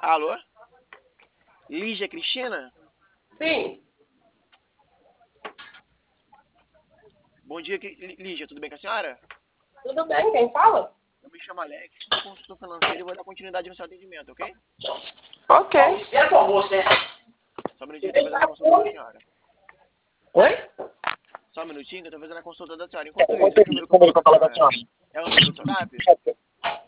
Alô? Lígia Cristina? Sim. Bom dia, Lígia. Tudo bem com a senhora? Tudo bem, quem fala? Eu me chamo Alex, sou consultor financeiro e vou dar continuidade no seu atendimento, ok? Ok. Espera pro almoço, né? Só um minutinho que eu tô fazendo a consulta da senhora. Oi? Só um minutinho que eu tô fazendo a consulta da senhora. Enquanto isso, o número que eu falo com a senhora é o número do seu WhatsApp?